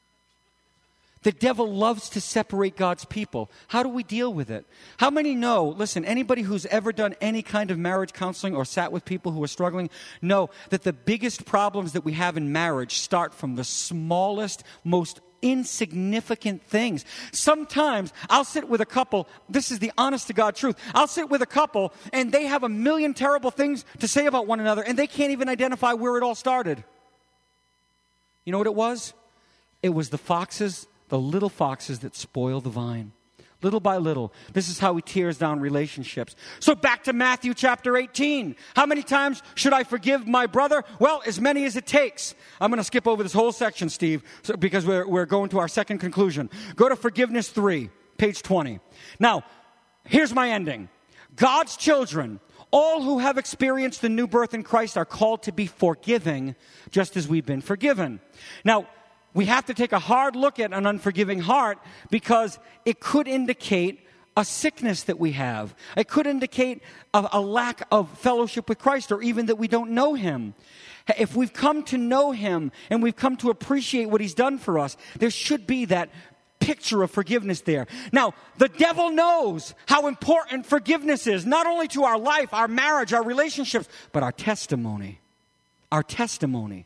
The devil loves to separate God's people. How do we deal with it? How many know, listen, anybody who's ever done any kind of marriage counseling or sat with people who are struggling know that the biggest problems that we have in marriage start from the smallest, most insignificant things. Sometimes I'll sit with a couple, this is the honest to God truth, I'll sit with a couple and they have a million terrible things to say about one another and they can't even identify where it all started. You know what it was? It was the little foxes that spoil the vine. Little by little. This is how he tears down relationships. So back to Matthew chapter 18. How many times should I forgive my brother? Well, as many as it takes. I'm going to skip over this whole section, Steve, because we're going to our second conclusion. Go to Forgiveness 3, page 20. Now, here's my ending. God's children, all who have experienced the new birth in Christ, are called to be forgiving, just as we've been forgiven. Now, we have to take a hard look at an unforgiving heart because it could indicate a sickness that we have. It could indicate a lack of fellowship with Christ, or even that we don't know him. If we've come to know him and we've come to appreciate what he's done for us, there should be that picture of forgiveness there. Now, the devil knows how important forgiveness is, not only to our life, our marriage, our relationships, but our testimony. Our testimony.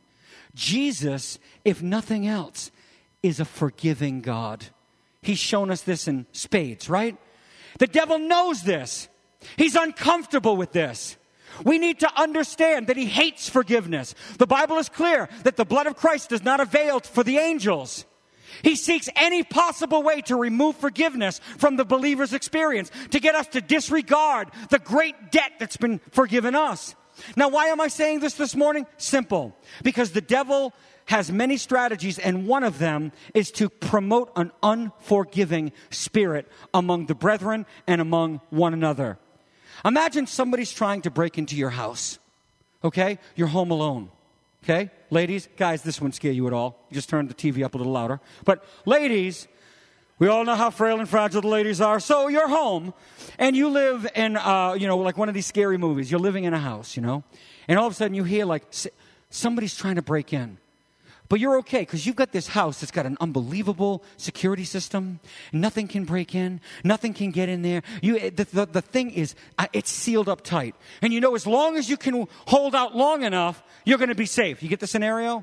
Jesus, if nothing else, is a forgiving God. He's shown us this in spades, right? The devil knows this. He's uncomfortable with this. We need to understand that he hates forgiveness. The Bible is clear that the blood of Christ does not avail for the angels. He seeks any possible way to remove forgiveness from the believer's experience, to get us to disregard the great debt that's been forgiven us. Now, why am I saying this morning? Simple. Because the devil has many strategies, and one of them is to promote an unforgiving spirit among the brethren and among one another. Imagine somebody's trying to break into your house. Okay? You're home alone. Okay? Ladies, guys, this won't scare you at all. Just turn the TV up a little louder. But ladies, we all know how frail and fragile the ladies are. So you're home, and you live in, like one of these scary movies. You're living in a house, and all of a sudden you hear like somebody's trying to break in. But you're okay because you've got this house that's got an unbelievable security system. Nothing can break in. Nothing can get in there. The thing is, it's sealed up tight. And as long as you can hold out long enough, you're going to be safe. You get the scenario?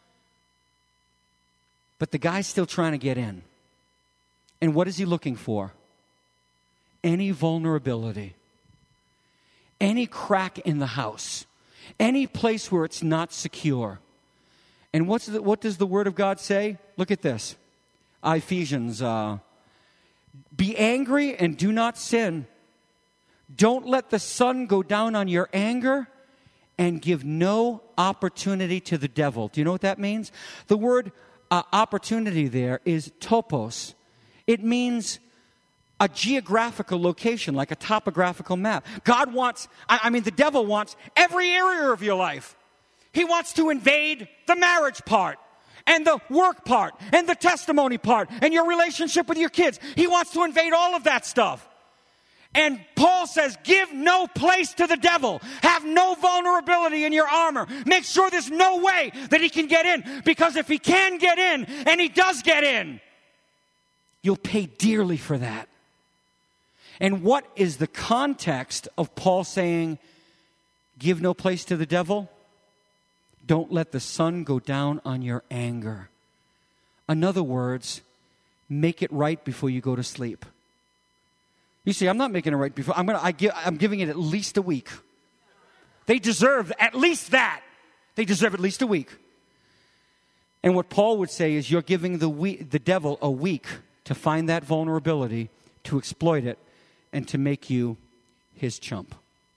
But the guy's still trying to get in. And what is he looking for? Any vulnerability. Any crack in the house. Any place where it's not secure. And what does the Word of God say? Look at this. Ephesians, be angry and do not sin. Don't let the sun go down on your anger, and give no opportunity to the devil. Do you know what that means? The word opportunity there is topos. It means a geographical location, like a topographical map. God wants, the devil wants every area of your life. He wants to invade the marriage part, and the work part, and the testimony part, and your relationship with your kids. He wants to invade all of that stuff. And Paul says, give no place to the devil. Have no vulnerability in your armor. Make sure there's no way that he can get in. Because if he can get in, and he does get in, you'll pay dearly for that. And what is the context of Paul saying, give no place to the devil? Don't let the sun go down on your anger. In other words, make it right before you go to sleep. You see, I'm not making it right before. I'm giving it at least a week. They deserve at least that. They deserve at least a week. And what Paul would say is you're giving the devil a week to find that vulnerability, to exploit it, and to make you his chump.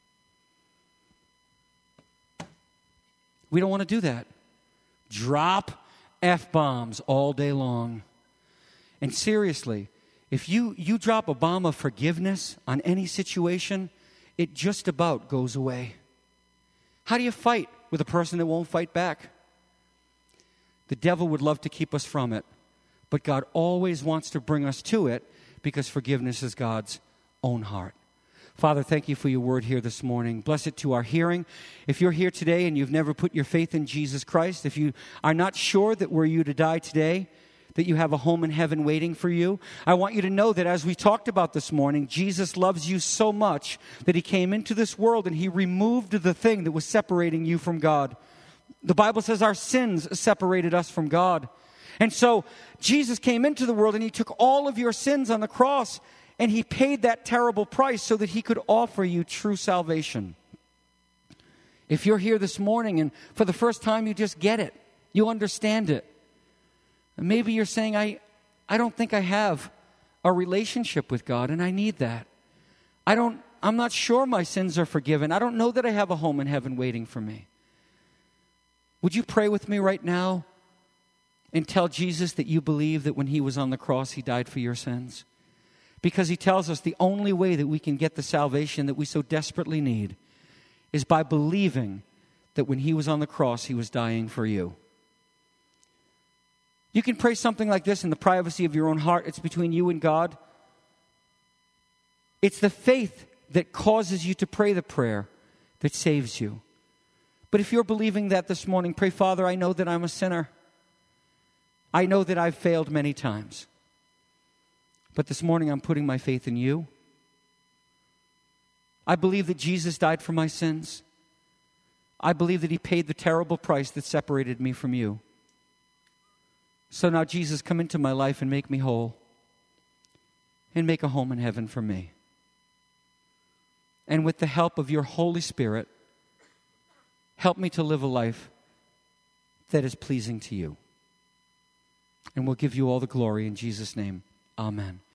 We don't want to do that. Drop F-bombs all day long. And seriously, if you drop a bomb of forgiveness on any situation, it just about goes away. How do you fight with a person that won't fight back? The devil would love to keep us from it, but God always wants to bring us to it because forgiveness is God's own heart. Father, thank you for your word here this morning. Bless it to our hearing. If you're here today and you've never put your faith in Jesus Christ, if you are not sure that were you to die today, that you have a home in heaven waiting for you, I want you to know that as we talked about this morning, Jesus loves you so much that he came into this world and he removed the thing that was separating you from God. The Bible says our sins separated us from God. And so Jesus came into the world and he took all of your sins on the cross and he paid that terrible price so that he could offer you true salvation. If you're here this morning and for the first time you just get it, you understand it. And maybe you're saying, I don't think I have a relationship with God, and I need that. I'm not sure my sins are forgiven. I don't know that I have a home in heaven waiting for me. Would you pray with me right now and tell Jesus that you believe that when he was on the cross, he died for your sins? Because he tells us the only way that we can get the salvation that we so desperately need is by believing that when he was on the cross, he was dying for you. You can pray something like this in the privacy of your own heart. It's between you and God. It's the faith that causes you to pray the prayer that saves you. But if you're believing that this morning, pray, Father, I know that I'm a sinner. I know that I've failed many times. But this morning I'm putting my faith in you. I believe that Jesus died for my sins. I believe that he paid the terrible price that separated me from you. So now, Jesus, come into my life and make me whole. And make a home in heaven for me. And with the help of your Holy Spirit, help me to live a life that is pleasing to you. And we'll give you all the glory in Jesus' name. Amen.